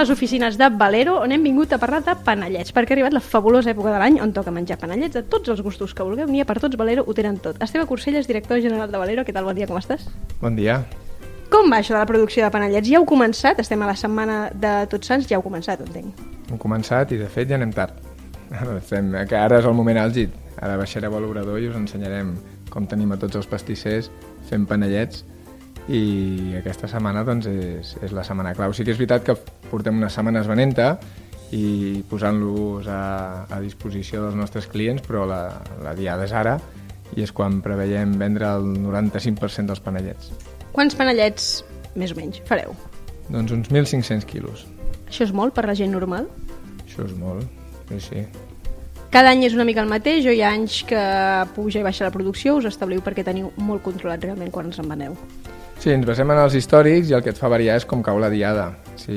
les oficines de Valero, on hem vingut a parlar de panellets, perquè ha arribat la fabulosa època de l'any on toca menjar panellets de tots els gustos que vulgueu. N'hi ha per tots, Valero ho tenen tot. Esteve Corcelles, director general de Valero, què tal? Bon dia, com estàs? Bon dia. Com va això de la producció de panellets? Ja heu començat? Estem a la setmana de Tots Sants, ja heu començat, entenc. Hem començat i de fet ja anem tard. Que ara és el moment àlgid. Ara baixaré a l'obrador i us ensenyarem com tenim a tots els pastissers fent panellets, i aquesta setmana doncs, és la setmana clau. Sí que és veritat que portem unes setmanes venent-te i posant-los a disposició dels nostres clients, però la diada és ara i és quan preveiem vendre el 95% dels panellets. Quants panellets, més o menys, fareu? Doncs uns 1.500 quilos. Això és molt per la gent normal? Això és molt, sí. Cada any és una mica el mateix o hi ha anys que puja i baixa la producció? Us establiu perquè teniu molt controlat realment quan ens en veneu? Sí, ens basem en els històrics i el que et fa variar és com cau la diada.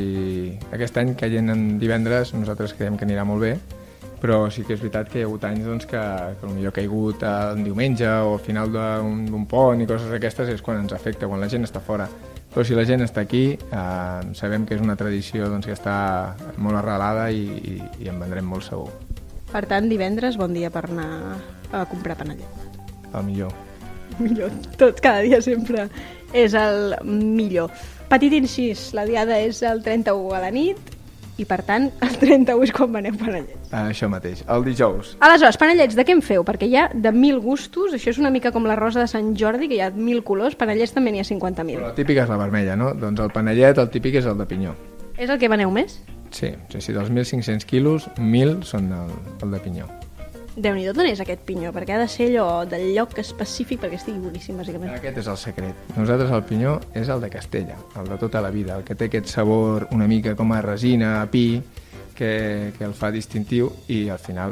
Si aquest any caient en divendres nosaltres creiem que anirà molt bé, però sí que és veritat que hi ha hagut anys doncs, que potser ha caigut en diumenge o al final d'un pont i coses d'aquestes és quan ens afecta, quan la gent està fora. Però si la gent està aquí, sabem que és una tradició doncs, que està molt arrelada i en vendrem molt segur. Per tant, divendres, bon dia per anar a comprar panellet. El millor. Millor, tot, cada dia sempre és el millor. Petit incís, la diada és el 31 a la nit i per tant el 31 és quan veneu panellets. Això mateix, el dijous. Aleshores, panellets de què en feu? Perquè hi ha de 1.000 gustos, això és una mica com la rosa de Sant Jordi, que hi ha 1.000 colors, panellets també n'hi ha 50.000. Però la típica és la vermella, no? Doncs el panellet, el típic és el de pinyó. És el que veneu més? Sí, dels 1.500 quilos, 1.000 són el de pinyó. Déu-n'hi-do, d'on és aquest pinyó? Perquè ha de ser allò del lloc específic perquè estigui boníssim, bàsicament. Aquest és el secret. Nosaltres el pinyó és el de Castella, el de tota la vida, el que té aquest sabor una mica com a resina, a pi, que el fa distintiu i al final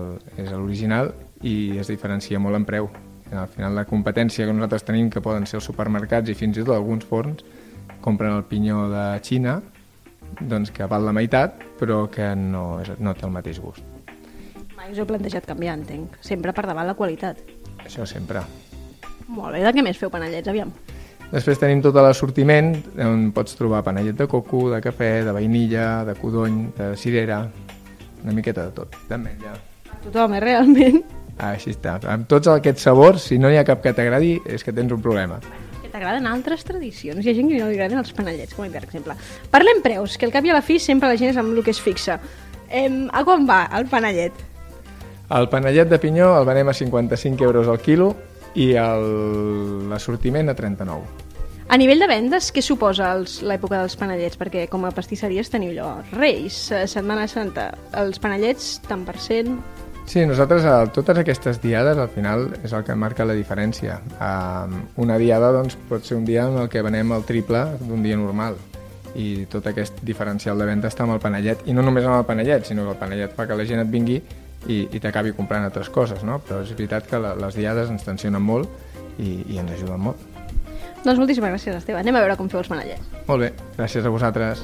és l'original i es diferencia molt en preu. Al final la competència que nosaltres tenim, que poden ser els supermercats i fins i tot alguns forns, compren el pinyó de Xina, doncs que val la meitat, però que no té el mateix gust. Mai us heu plantejat canviar, entenc. Sempre per davant la qualitat. Això sempre. Molt bé, de què més feu panellets, aviam? Després tenim tot l'assortiment, on pots trobar panellet de coco, de cafè, de vainilla, de codony, de cirera, una miqueta de tot, d'ametlla. Tothom, realment? Així està. Amb tots aquests sabors, si no hi ha cap que t'agradi, és que tens un problema. Que t'agraden altres tradicions. Hi ha gent que no li agraden els panellets, com per exemple. Parlem preus, que al cap i a la fi sempre la gent és amb el que es fixa. A quan va el panellet? El panellet de pinyó el venem a 55 euros al quilo i l'assortiment a 39. A nivell de vendes, què suposa l'època dels panellets? Perquè com a pastisseries teniu allò, Reis, Setmana Santa, els panellets tant per cent... Sí, nosaltres totes aquestes diades al final és el que marca la diferència. Una diada doncs, pot ser un dia en el que venem el triple d'un dia normal i tot aquest diferencial de venda està amb el panellet, i no només amb el panellet, sinó que el panellet fa que la gent et vingui i t'acabi comprant altres coses, no? Però és veritat que les diades ens tensionen molt i ens ajuden molt. Doncs moltíssimes gràcies, Esteve. Anem a veure com feu els panellets. Molt bé, gràcies a vosaltres.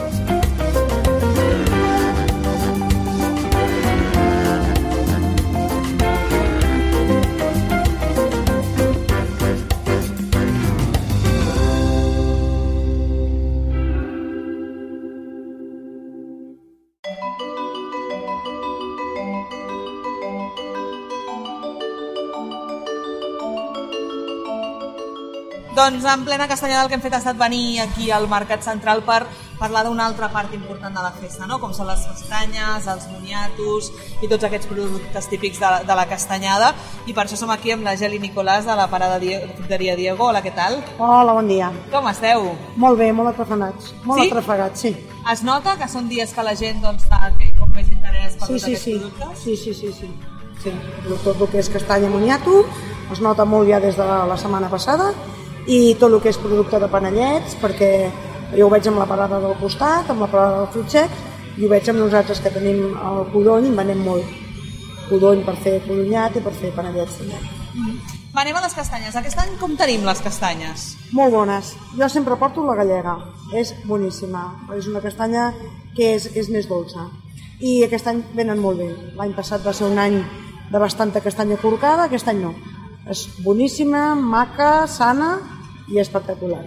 Doncs en plena castanyada el que hem fet ha estat venir aquí al Mercat Central per parlar d'una altra part important de la festa, no? Com són les castanyes, els moniatos i tots aquests productes típics de la castanyada, i per això som aquí amb la Geli Nicolàs de la parada Fruiteria Diego. Hola, què tal? Hola, bon dia. Com esteu? Molt bé, molt atrafegats. Molt atrafegats, sí. Es nota que són dies que la gent té com més interès per tots aquests productes? Sí. Tot el que és castanya moniato es nota molt ja des de la setmana passada, i tot el que és producte de panellets, perquè jo ho veig amb la parada del costat, amb la parada del fruit sec, i ho veig amb nosaltres que tenim el codony, en venem molt. Codony per fer codonyat i per fer panellets també. Anem a les castanyes. Aquest any com tenim les castanyes? Molt bones. Jo sempre porto la gallega. És boníssima. És una castanya que és més dolça. I aquest any venen molt bé. L'any passat va ser un any de bastanta castanya corcada, aquest any no. És boníssima, maca, sana i espectacular.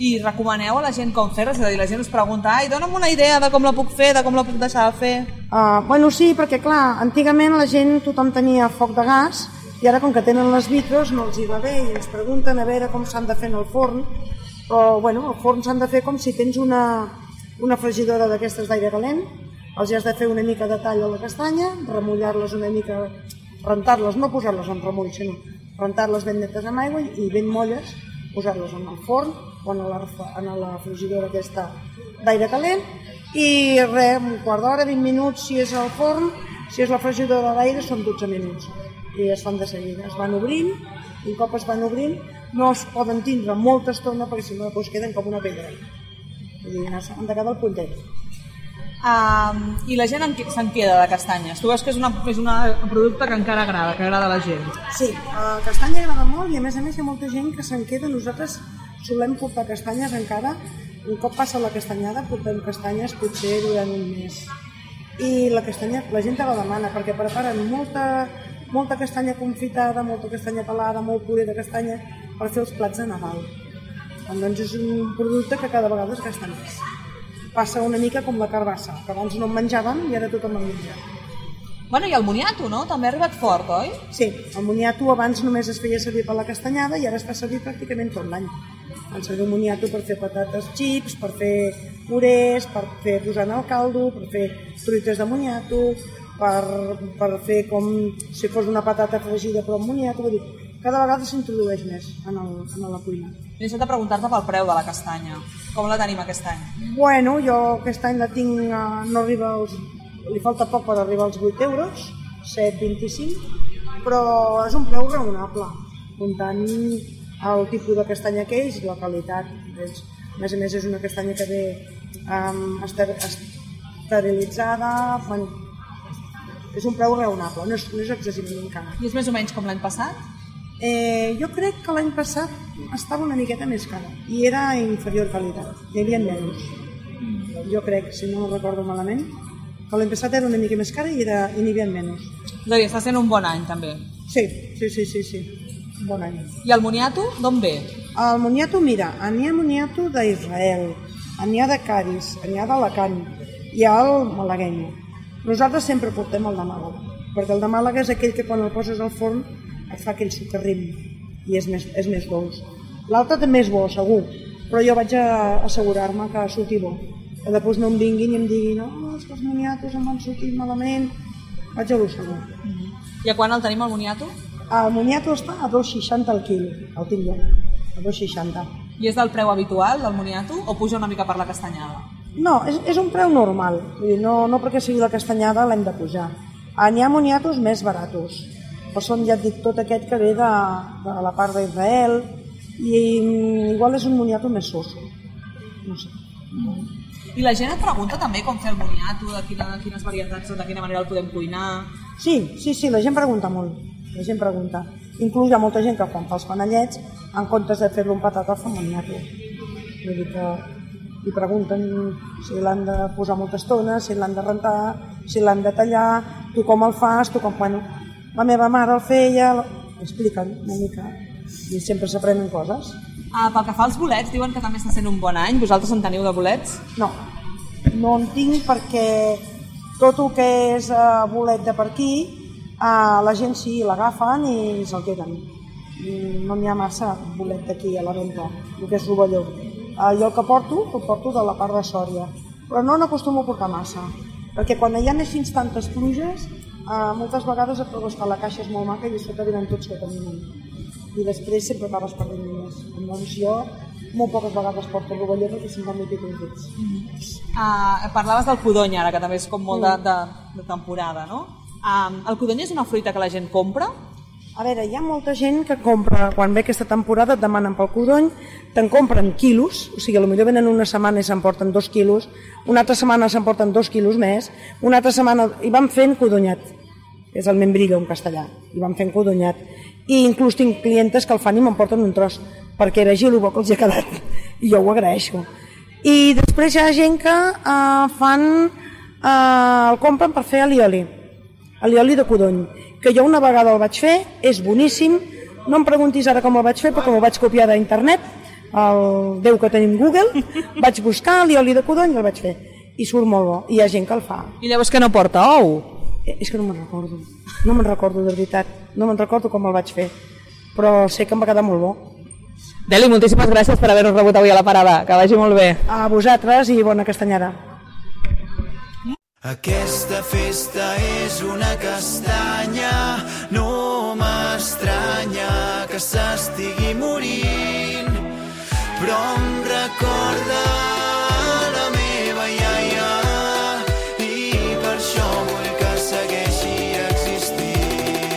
I recomaneu a la gent com fer-la? És a dir, la gent us pregunta, ai, dona'm una idea de com la puc fer, de com la puc deixar de fer. Bueno, sí, perquè clar, antigament la gent, tothom tenia foc de gas, i ara com que tenen les vitros no els hi va bé i ens pregunten a veure com s'han de fer en el forn, però bueno, el forn s'han de fer com si tens una fregidora d'aquestes d'aire calent, els hi has de fer una mica de tall a la castanya, remullar-les una mica, rentar-les, no posar-les en remull, sinó rentar-les ben netes amb aigua i ben molles, posar-les en el forn o en la fregidora aquesta d'aire calent i res, un quart d'hora, 20 minuts si és al forn, si és la fregidora d'aire són 12 minuts i es fan de seguida, es van obrint, un cop es van obrint no es poden tindre molta estona perquè si no doncs queden com una pedra, vull dir, han de quedar al puntet. I la gent se'n queda de castanyes. Tu veus que és un producte que encara agrada, que agrada a la gent. Sí, la castanya agrada molt i a més hi ha molta gent que se'n queda. Nosaltres solem portar castanyes encara. Un cop passa la castanyada portem castanyes potser durant un mes. I la castanya, la gent te la demana perquè preparen molta castanya confitada, molta castanya pelada, molt puré de castanya per fer els plats de Nadal. Doncs és un producte que cada vegada es gasta més. Passa una mica com la carbassa, que abans no en menjàvem i ara tothom en menja. Bueno, i el moniato, no? També ha arribat fort, oi? Sí, el moniato abans només es feia servir per la castanyada i ara es fa servir pràcticament tot l'any. Fan servir el moniato per fer patates xips, per fer purés, per fer posar en el caldo, per fer truites de moniato, per fer com si fos una patata fregida però amb moniato. Vull dir, cada vegada s'introdueix més en la cuina. M'he deixat de preguntar-te pel preu de la castanya. Com la tenim aquest any? Bueno, jo aquest any la tinc, no arriba li falta poc per arribar als 8 euros, 7,25, però és un preu raonable, comptant el tipus de castanya que és i la qualitat. A més és una castanya que ve esterilitzada, és un preu raonable, no és excessivament car. I és més o menys com l'any passat? Jo crec que l'any passat estava una miqueta més cara i era inferior qualitat, hi havia menys. Jo crec, si no recordo malament, que l'any passat era una mica més cara i n'hi havia menys. És a dir, està sent un bon any també. Sí, un bon any. I el moniato d'on ve? El moniato, mira, n'hi ha moniato d'Israel, n'hi ha de Caris, n'hi ha d'Alacant, hi ha el malagueny. Nosaltres sempre portem el de Màlaga, perquè el de Màlaga és aquell que quan el poses al forn et fa aquell sucarrim i és més dolç. L'altre també és bo, segur, però jo vaig a assegurar-me que surti bo. Que després no em vinguin i em diguin no, és que els moniatos em van sortir malament. Vaig a lo segur. I a quan el tenim, el moniato? El moniato està a 2,60 el quilo, el tinc jo, a 2,60. I és del preu habitual, del moniato, o puja una mica per la castanyada? No, és un preu normal, vull dir, no perquè sigui la castanyada l'hem de pujar. N'hi ha moniatos més baratos, però són, ja et dic, tot aquest que ve de la part d'Israel i igual és un moniato més soso, no sé. I la gent et pregunta també com fer el moniato, de quines varietats o de quina manera el podem cuinar? Sí, la gent pregunta molt, la gent pregunta. Inclús hi ha molta gent que quan fa els panellets, en comptes de fer-lo un patata, fa moniato. Vull dir que li pregunten si l'han de posar molta estona, si l'han de rentar, si l'han de tallar, tu com el fas, tu com... Bueno, la meva mare el feia, expliquen una mica i sempre s'aprenen coses. Pel que fa als bolets, diuen que també està sent un bon any. Vosaltres en teniu de bolets? No en tinc perquè tot el que és bolet de per aquí, la gent sí, l'agafen i se'l queden. No n'hi ha massa bolet d'aquí a la venda, el que és rovelló. Jo el que porto de la part de Sòria, però no n'acostumo a portar massa, perquè quan hi ha així tantes pluges, moltes vegades et trobes que la caixa és molt maca i a sota venen tots que caminen. I després sempre acabes perdent diners. Llavors jo molt poques vegades porto rovelló perquè se'm van molt els dits. Parlaves del codony ara, que també és com molt de temporada, no? El codony és una fruita que la gent compra? A veure, hi ha molta gent que compra, quan ve aquesta temporada et demanen pel codony, te'n compren quilos, o sigui, potser venen una setmana i s'emporten 2 quilos, una altra setmana s'emporten 2 quilos més, una altra setmana i van fent codonyat, que és el membrillo en castellà, i van fent codonyat. I inclús tinc clientes que el fan i m'emporten un tros, perquè era el bo que els hi ha quedat, i jo ho agraeixo. I després hi ha gent que el compren per fer alioli de codony, que jo una vegada el vaig fer, és boníssim, no em preguntis ara com el vaig fer, perquè m'ho vaig copiar d'internet, el Déu que tenim Google, vaig buscar l'oli de codony i el vaig fer. I surt molt bo, i hi ha gent que el fa. I llavors que no porta ou? És que no me'n recordo, no me'n recordo de veritat, no me'n recordo com el vaig fer, però sé que em va quedar molt bo. Deli, moltíssimes gràcies per haver-nos rebut avui a la parada, que vagi molt bé. A vosaltres i bona castanyada. Aquesta festa és una castanya, no m'estranya que s'estigui morint, però em recorda la meva iaia i per això vull que segueixi existint.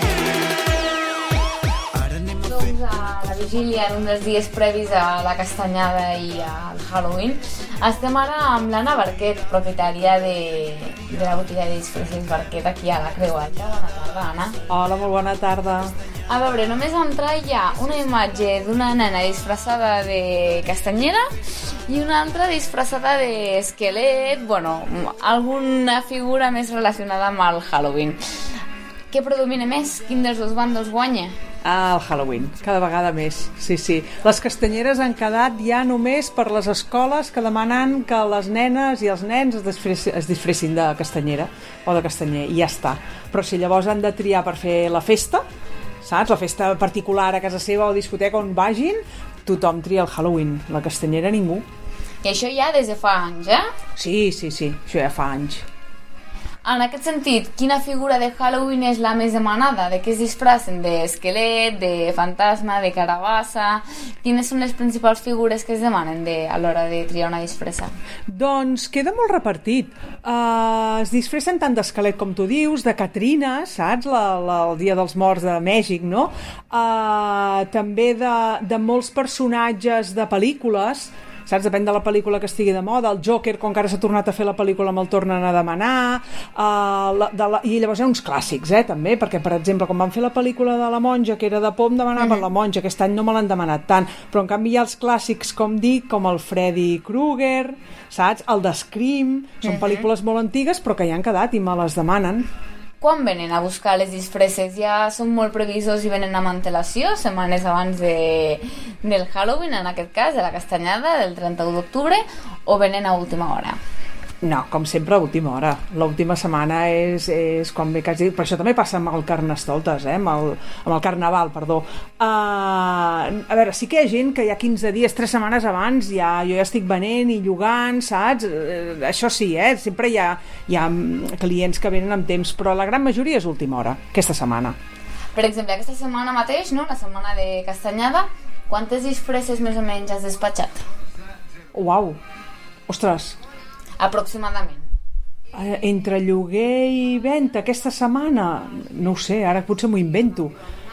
Ara anem a fer... Doncs a la vigília, en un dels dies previs a la castanyada i al Halloween, estem ara amb l'Anna Barquet, propietària de la botiga de disfresses Barquet aquí a la Creu Alta. Bona tarda, Anna. Hola, molt bona tarda. A veure, només entrar hi ha una imatge d'una nena disfressada de castanyera i una altra disfressada d'esquelet, bueno, alguna figura més relacionada amb el Halloween. Què predomina més? Quin dels dos bàndols guanya? El Halloween, cada vegada més, sí. Les castanyeres han quedat ja només per les escoles que demanen que les nenes i els nens es disfressin de castanyera o de castanyer, i ja està. Però si llavors han de triar per fer la festa, saps? La festa particular a casa seva o discoteca on vagin, tothom tria el Halloween, la castanyera ningú. I això ja des de fa anys, eh? Sí, això ja fa anys. En aquest sentit, quina figura de Halloween és la més demanada? De què es disfressen? D'esquelet, de fantasma, de carabassa? Quines són les principals figures que es demanen a l'hora de triar una disfressa? Doncs queda molt repartit. Es disfressen tant d'esquelet com tu dius, de Catrina, saps? El Dia dels Morts de Mèxic, no? També de molts personatges de pel·lícules, saps? Depèn de la pel·lícula que estigui de moda. El Joker, com que ara s'ha tornat a fer la pel·lícula, me'l tornen a demanar. I llavors hi ha uns clàssics, també, perquè, per exemple, quan van fer la pel·lícula de la monja, que era de por, em demanaven la monja. Aquest any no me l'han demanat tant, però en canvi hi ha els clàssics, com dic, com el Freddy Krueger, saps? El de Scream. Són pel·lícules molt antigues, però que ja han quedat i me les demanen. Quan venen a buscar les disfresses? Ja són molt previsors i venen amb antelació, setmanes abans del Halloween, en aquest cas, de la castanyada, del 31 d'octubre, o venen a última hora? No, com sempre a última hora. L'última setmana és quan ve quasi... Per això també passa amb el Carnestoltes, amb el Carnaval, perdó. A veure, sí que hi ha gent que hi ha 15 dies, 3 setmanes abans, jo ja estic venent i llogant, saps? Això sí, sempre hi ha clients que venen amb temps, però la gran majoria és última hora, aquesta setmana. Per exemple, aquesta setmana mateix, no? La setmana de castanyada, quantes disfresses més o menys has despatxat? Uau! Ostres! Aproximadament. Entre lloguer i venda aquesta setmana, no ho sé, ara potser m'ho invento,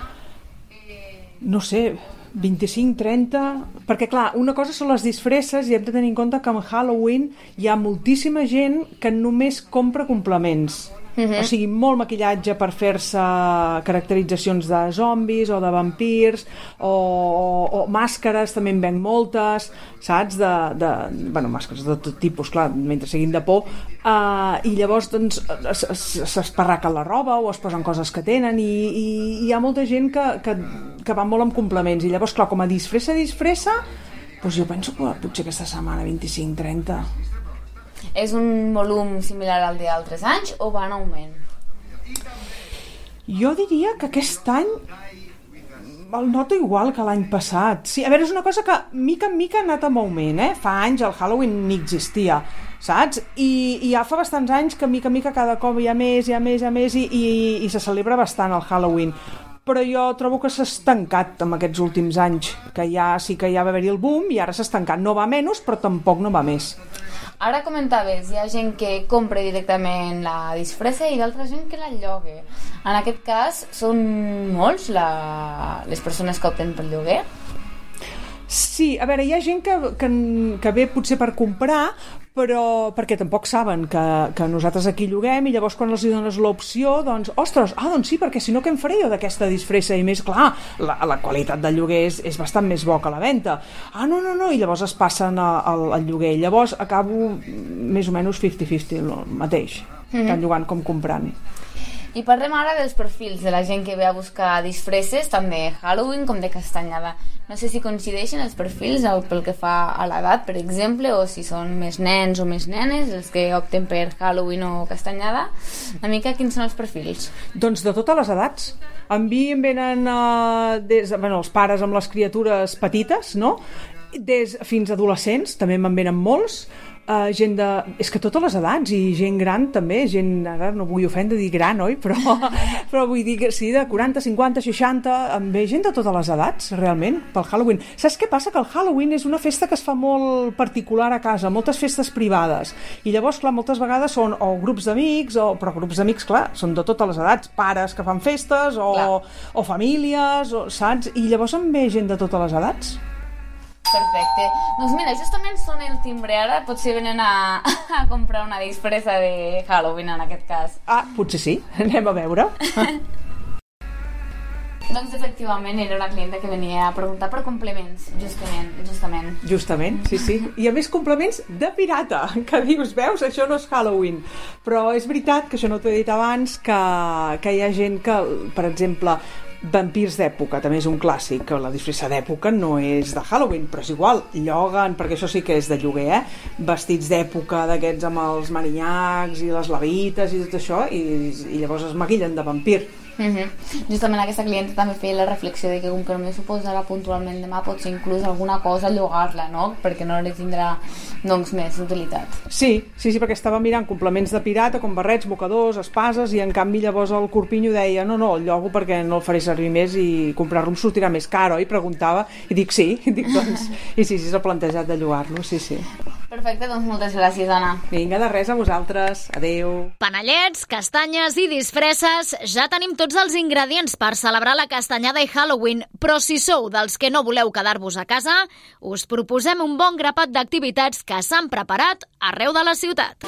no sé, 25, 30, perquè clar, una cosa són les disfresses i hem de tenir en compte que en Halloween hi ha moltíssima gent que només compra complements. O sigui, molt maquillatge per fer-se caracteritzacions de zombis o de vampirs o màscares, també en venc moltes, saps? Bueno, màscares de tot tipus, clar, mentre siguin de por, i llavors doncs s'esparraquen la roba o es posen coses que tenen i hi ha molta gent que va molt amb complements, i llavors clar, com a disfressa doncs jo penso que potser aquesta setmana 25-30. És un volum similar al d'altres anys o va en augment? Jo diria que aquest any el noto igual que l'any passat. Sí, a veure, és una cosa que mica en mica ha anat en augment, Fa anys el Halloween ni existia, saps? I ja fa bastants anys que mica en mica cada cop hi ha més i se celebra bastant el Halloween. Però jo trobo que s'ha estancat en aquests últims anys, que ja sí que ja va haver-hi el boom i ara s'ha estancat. No va menys, però tampoc no va més. Ara comentaves, hi ha gent que compra directament la disfressa i d'altra gent que la llogue. En aquest cas, són molts les persones que opten pel lloguer? Sí, a veure, hi ha gent que ve potser per comprar, però perquè tampoc saben que nosaltres aquí lloguem, i llavors quan els dones l'opció, doncs, ostres, doncs sí, perquè si no què em faré jo d'aquesta disfressa? I més, clar, la qualitat del lloguer és bastant més bo que la venda. No, i llavors es passen al lloguer. Llavors acabo més o menys 50-50 el mateix, tant llogant com comprant. I parlem ara dels perfils de la gent que ve a buscar disfresses, tant de Halloween com de castanyada. No sé si coincideixen els perfils pel que fa a l'edat, per exemple, o si són més nens o més nenes els que opten per Halloween o castanyada. Una mica, quins són els perfils? Doncs de totes les edats. En mi em venen els pares amb les criatures petites, no? Fins a adolescents, també me'n venen molts. Gent de... És que totes les edats, i gent gran també, gent, ara no vull ofendre dir gran, oi? Però vull dir que sí, de 40, 50, 60, em ve gent de totes les edats, realment, pel Halloween. Saps què passa? Que el Halloween és una festa que es fa molt particular a casa, moltes festes privades, i llavors, clar, moltes vegades són o grups d'amics, però grups d'amics, clar, són de totes les edats, pares que fan festes, o famílies, saps? I llavors em ve gent de totes les edats. Perfecte. Doncs mira, justament són el timbre ara, potser venen a comprar una disfressa de Halloween en aquest cas. Potser sí, anem a veure. Doncs efectivament era una clienta que venia a preguntar per complements, justament. Justament, sí. I a més complements de pirata, que dius, veus, això no és Halloween. Però és veritat, que això no t'ho he dit abans, que hi ha gent que, per exemple, vampirs d'època, també és un clàssic, que la disfressa d'època no és de Halloween, però és igual, lloguen, perquè això sí que és de lloguer, vestits d'època d'aquests amb els marinyacs i les levites i tot això, i llavors es maquillen de vampir. Justament aquesta clienta també feia la reflexió de que com que només ho posarà puntualment demà, potser inclús alguna cosa llogar-la, no? Perquè no li tindrà doncs més utilitat. Sí, perquè estava mirant complements de pirata com barrets, mocadors, espases, i en canvi llavors el corpinyo deia no, el llogo perquè no el faré servir més i comprar-lo em sortirà més car, oi? Preguntava, i dic sí, doncs, i sí, s'ha plantejat de llogar-lo, sí. Perfecte, doncs moltes gràcies, Anna. Vinga, de res, a vosaltres. Adéu. Panellets, castanyes i disfresses, ja tenim tots els ingredients per celebrar la castanyada i Halloween, però si sou dels que no voleu quedar-vos a casa, us proposem un bon grapat d'activitats que s'han preparat arreu de la ciutat.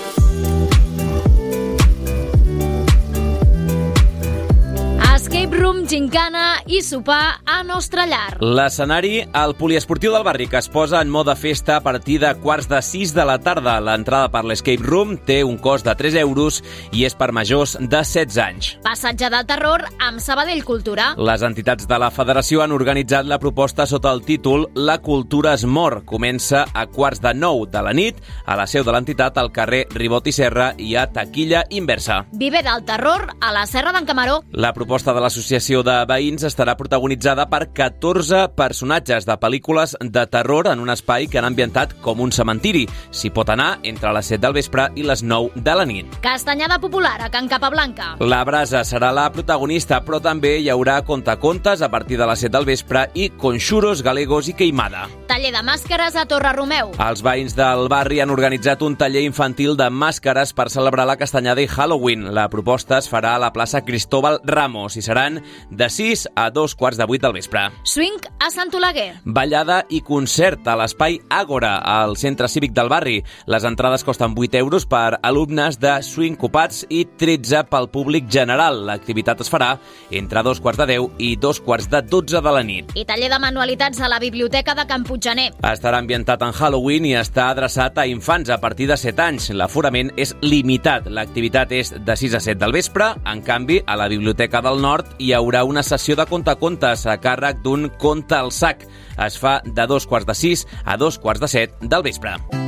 Escape room, gincana i sopar a nostra llar. L'escenari, el poliesportiu del barri, que es posa en mode festa a partir de 5:45 de la tarda. L'entrada per l'escape room té un cost de 3 euros i és per majors de 16 anys. Passatge del terror amb Sabadell Cultura. Les entitats de la federació han organitzat la proposta sota el títol La cultura es mor. Comença a 8:45 de la nit a la seu de l'entitat al carrer Ribot i Serra i a taquilla inversa. Viver del terror a la Serra d'en Camaró. La proposta de l'associació de veïns estarà protagonitzada per 14 personatges de pel·lícules de terror en un espai que han ambientat com un cementiri. S'hi pot anar entre les 7 del vespre i les 9 de la nit. Castanyada popular a Can Capablanca. La brasa serà la protagonista, però també hi haurà contacontes a partir de les 7 del vespre i conxuros, galegos i queimada. Taller de màscares a Torre Romeu. Els veïns del barri han organitzat un taller infantil de màscares per celebrar la castanyada i Halloween. La proposta es farà a la plaça Cristóbal Ramos i seran de 6 a 2:15 del vespre. Swing a Sant Oleguer. Ballada i concert a l'espai Àgora, al centre cívic del barri. Les entrades costen 8 euros per alumnes de swing copats i 13 pel públic general. L'activitat es farà entre 2:15 i 2:12 de la nit. I taller de manualitats a la Biblioteca de Can Puiggener. Estarà ambientat en Halloween i està adreçat a infants a partir de 7 anys. L'aforament és limitat. L'activitat és de 6 a 7 del vespre. En canvi, a la Biblioteca del Nord hi haurà una sessió de contacontes a càrrec d'un conte al sac. Es fa de 2:45 a 2:17 del vespre.